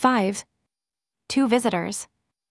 5. Two visitors.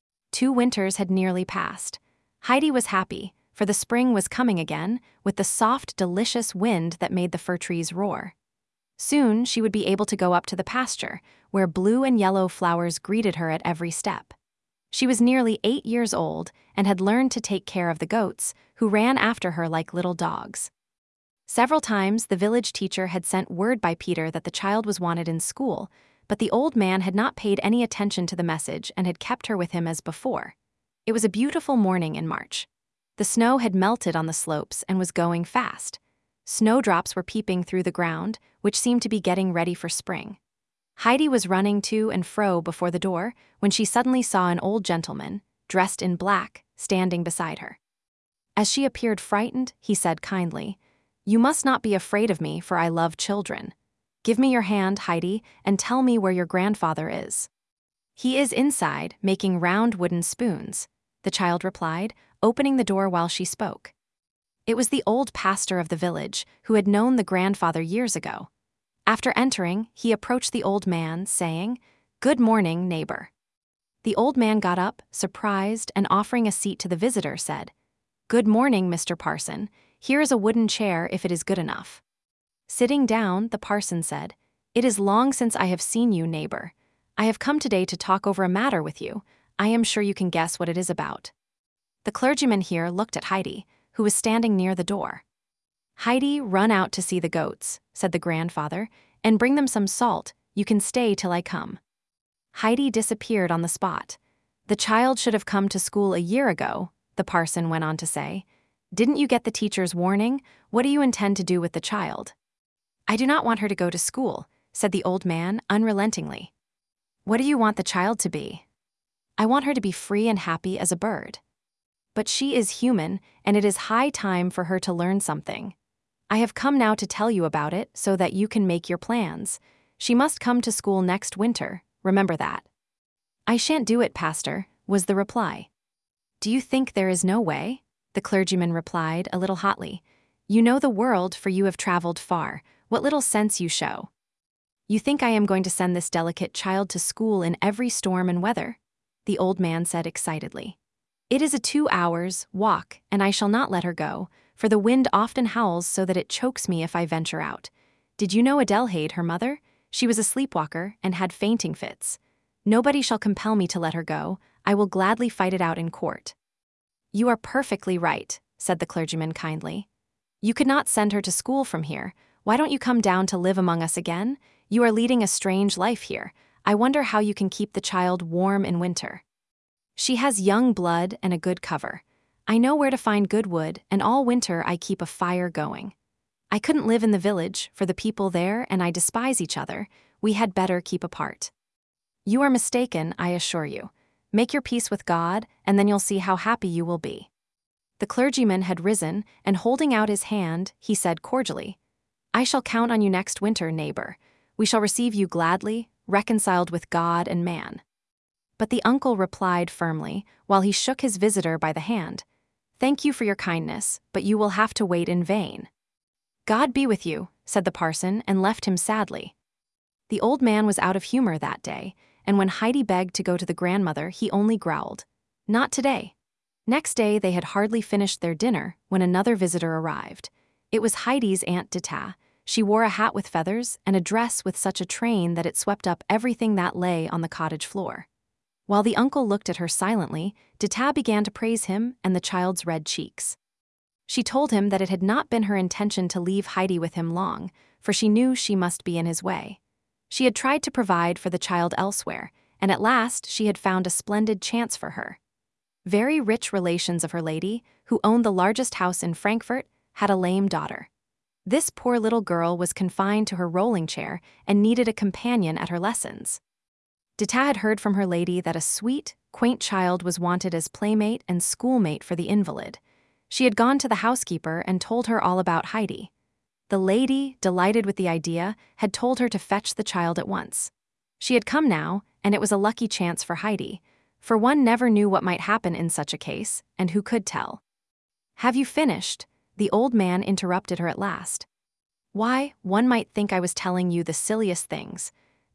2 winters had nearly passed. Heidi was happy, for the spring was coming again, with the soft, delicious wind that made the fir trees roar. Soon she would be able to go up to the pasture, where blue and yellow flowers greeted her at every step. She was nearly 8 years old and had learned to take care of the goats, who ran after her like little dogs. Several times the village teacher had sent word by Peter that the child was wanted in school, but the old man had not paid any attention to the message and had kept her with him as before. It was a beautiful morning in March. The snow had melted on the slopes and was going fast. Snowdrops were peeping through the ground, which seemed to be getting ready for spring. Heidi was running to and fro before the door when she suddenly saw an old gentleman, dressed in black, standing beside her. As she appeared frightened, he said kindly, "You must not be afraid of me, for I love children. Give me your hand, Heidi, and tell me where your grandfather is." "He is inside, making round wooden spoons," the child replied, opening the door while she spoke. It was the old pastor of the village, who had known the grandfather years ago. After entering, he approached the old man, saying, "Good morning, neighbor." The old man got up, surprised, and offering a seat to the visitor, said, "Good morning, Mr. Parson. Here is a wooden chair if it is good enough." Sitting down, the parson said, "It is long since I have seen you, neighbor. I have come today to talk over a matter with you. I am sure you can guess what it is about." The clergyman here looked at Heidi, who was standing near the door. "Heidi, run out to see the goats," said the grandfather, "and bring them some salt. You can stay till I come." Heidi disappeared on the spot. "The child should have come to school a year ago," the parson went on to say. "Didn't you get the teacher's warning? What do you intend to do with the child?" "I do not want her to go to school," said the old man unrelentingly. "What do you want the child to be?" "I want her to be free and happy as a bird." "But she is human, and it is high time for her to learn something. I have come now to tell you about it so that you can make your plans. She must come to school next winter, remember that." "I shan't do it, Pastor," was the reply. "Do you think there is no way?" the clergyman replied a little hotly. "You know the world, for you have traveled far. What little sense you show. You think I am going to send this delicate child to school in every storm and weather?" the old man said excitedly. "It is a 2 hours' walk, and I shall not let her go, for the wind often howls so that it chokes me if I venture out. Did you know Adelheid, her mother? She was a sleepwalker and had fainting fits. Nobody shall compel me to let her go. I will gladly fight it out in court." "You are perfectly right," said the clergyman kindly. "You could not send her to school from here. Why don't you come down to live among us again? You are leading a strange life here. I wonder how you can keep the child warm in winter." "She has young blood and a good cover. I know where to find good wood, and all winter I keep a fire going. I couldn't live in the village, for the people there and I despise each other. We had better keep apart." "You are mistaken, I assure you. Make your peace with God, and then you'll see how happy you will be." The clergyman had risen, and holding out his hand, he said cordially, "I shall count on you next winter, neighbor. We shall receive you gladly, reconciled with God and man." But the uncle replied firmly, while he shook his visitor by the hand, "Thank you for your kindness, but you will have to wait in vain." "God be with you," said the parson, and left him sadly. The old man was out of humor that day, and when Heidi begged to go to the grandmother, he only growled, "Not today." Next day they had hardly finished their dinner when another visitor arrived. It was Heidi's Aunt Dita. She wore a hat with feathers and a dress with such a train that it swept up everything that lay on the cottage floor. While the uncle looked at her silently, Dita began to praise him and the child's red cheeks. She told him that it had not been her intention to leave Heidi with him long, for she knew she must be in his way. She had tried to provide for the child elsewhere, and at last she had found a splendid chance for her. Very rich relations of her lady, who owned the largest house in Frankfurt, had a lame daughter. This poor little girl was confined to her rolling chair and needed a companion at her lessons. Dita had heard from her lady that a sweet, quaint child was wanted as playmate and schoolmate for the invalid. She had gone to the housekeeper and told her all about Heidi. The lady, delighted with the idea, had told her to fetch the child at once. She had come now, and it was a lucky chance for Heidi, for one never knew what might happen in such a case, and who could tell? "Have you finished?" the old man interrupted her at last. "Why, one might think I was telling you the silliest things.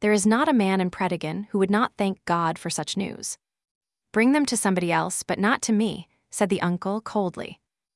There is not a man in Predigan who would not thank God for such news. Bring them to somebody else, but not to me, said the uncle coldly.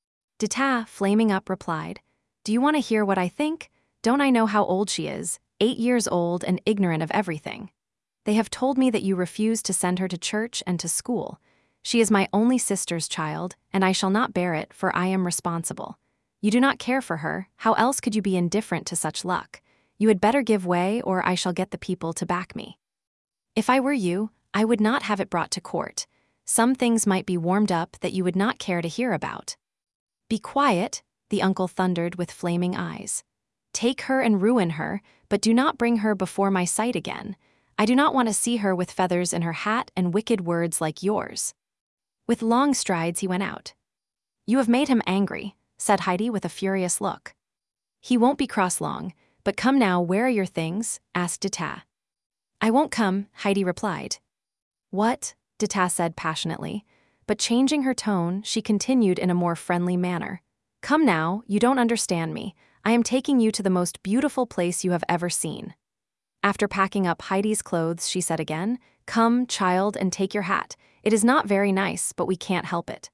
Dita, flaming up, replied, Do you want to hear what I think? Don't I know how old she is, 8 years old and ignorant of everything? They have told me that you refuse to send her to church and to school. She is my only sister's child, and I shall not bear it, for I am responsible. You do not care for her, how else could you be indifferent to such luck? You had better give way, or I shall get the people to back me. If I were you, I would not have it brought to court. Some things might be warmed up that you would not care to hear about. Be quiet, the uncle thundered with flaming eyes. Take her and ruin her, but do not bring her before my sight again. I do not want to see her with feathers in her hat and wicked words like yours. With long strides he went out. You have made him angry, said Heidi with a furious look. He won't be cross long, but come now, where are your things? Asked Dita. I won't come, Heidi replied. What? Dita said passionately, but changing her tone, she continued in a more friendly manner. Come now, you don't understand me. I am taking you to the most beautiful place you have ever seen. After packing up Heidi's clothes, she said again, Come, child, and take your hat. It is not very nice, but we can't help it.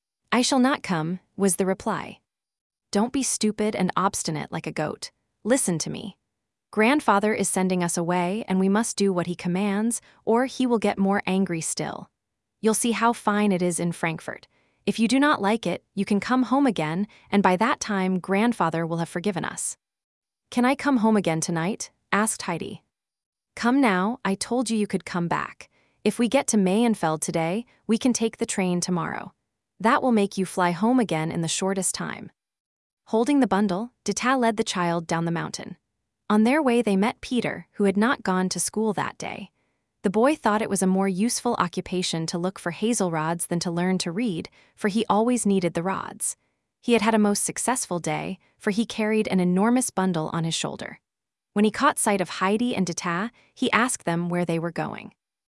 I shall not come, was the reply. Don't be stupid and obstinate like a goat. Listen to me. Grandfather is sending us away, and we must do what he commands, or he will get more angry still. You'll see how fine it is in Frankfurt. If you do not like it, you can come home again, and by that time grandfather will have forgiven us. Can I come home again tonight? Asked Heidi. Come now, I told you you could come back. If we get to Mayenfeld today, we can take the train tomorrow. That will make you fly home again in the shortest time. Holding the bundle, Dita led the child down the mountain. On their way they met Peter, who had not gone to school that day. The boy thought it was a more useful occupation to look for hazel rods than to learn to read, for he always needed the rods. He had had a most successful day, for he carried an enormous bundle on his shoulder. When he caught sight of Heidi and Dita, he asked them where they were going.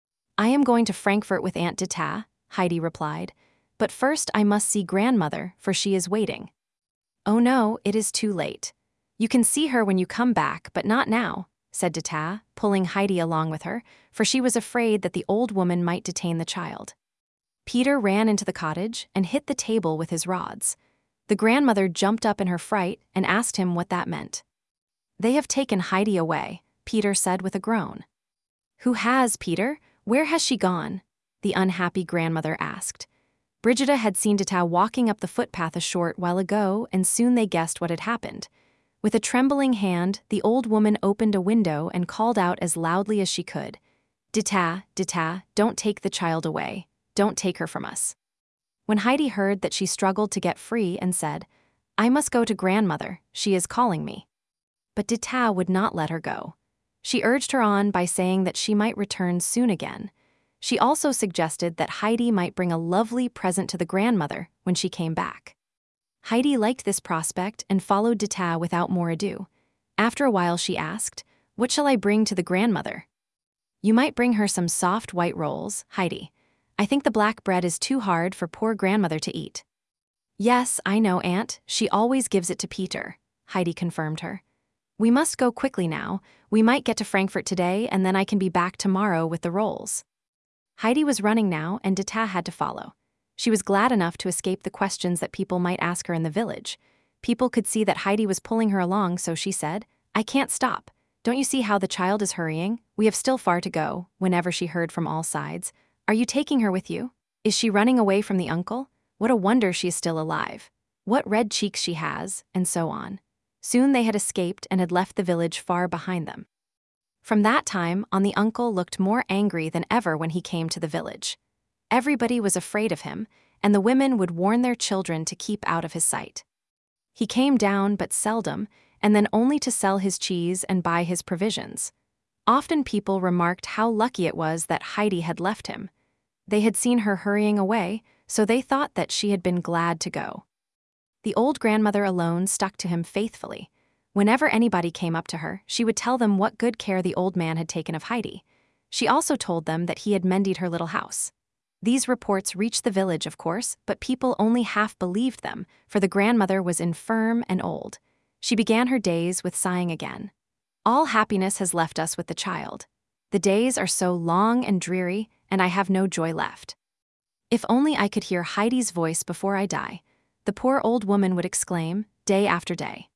I am going to Frankfurt with Aunt Dita, Heidi replied, but first I must see grandmother, for she is waiting. Oh no, it is too late. You can see her when you come back, but not now, said Dita, pulling Heidi along with her, for she was afraid that the old woman might detain the child. Peter ran into the cottage and hit the table with his rods. The grandmother jumped up in her fright and asked him what that meant. They have taken Heidi away, Peter said with a groan. Who has, Peter? Where has she gone? The unhappy grandmother asked. Brigida had seen Dita walking up the footpath a short while ago, and soon they guessed what had happened. With a trembling hand, the old woman opened a window and called out as loudly as she could, Dita, Dita, don't take the child away. Don't take her from us. When Heidi heard that, she struggled to get free and said, I must go to grandmother, she is calling me. But Dita would not let her go. She urged her on by saying that she might return soon again. She also suggested that Heidi might bring a lovely present to the grandmother when she came back. Heidi liked this prospect and followed Dita without more ado. After a while she asked, What shall I bring to the grandmother? You might bring her some soft white rolls, Heidi. I think the black bread is too hard for poor grandmother to eat. Yes, I know, Aunt. She always gives it to Peter, Heidi confirmed her. We must go quickly now. We might get to Frankfurt today, and then I can be back tomorrow with the rolls. Heidi was running now, and Dita had to follow. She was glad enough to escape the questions that people might ask her in the village. People could see that Heidi was pulling her along, so she said, I can't stop. Don't you see how the child is hurrying? We have still far to go, whenever she heard from all sides. Are you taking her with you? Is she running away from the uncle? What a wonder she is still alive. What red cheeks she has, and so on. Soon they had escaped and had left the village far behind them. From that time on, the uncle looked more angry than ever when he came to the village. Everybody was afraid of him, and the women would warn their children to keep out of his sight. He came down but seldom, and then only to sell his cheese and buy his provisions. Often people remarked how lucky it was that Heidi had left him. They had seen her hurrying away, so they thought that she had been glad to go. The old grandmother alone stuck to him faithfully. Whenever anybody came up to her, she would tell them what good care the old man had taken of Heidi. She also told them that he had mended her little house. These reports reached the village, of course, but people only half believed them, for the grandmother was infirm and old. She began her days with sighing again. All happiness has left us with the child. The days are so long and dreary, and I have no joy left. If only I could hear Heidi's voice before I die, the poor old woman would exclaim, day after day.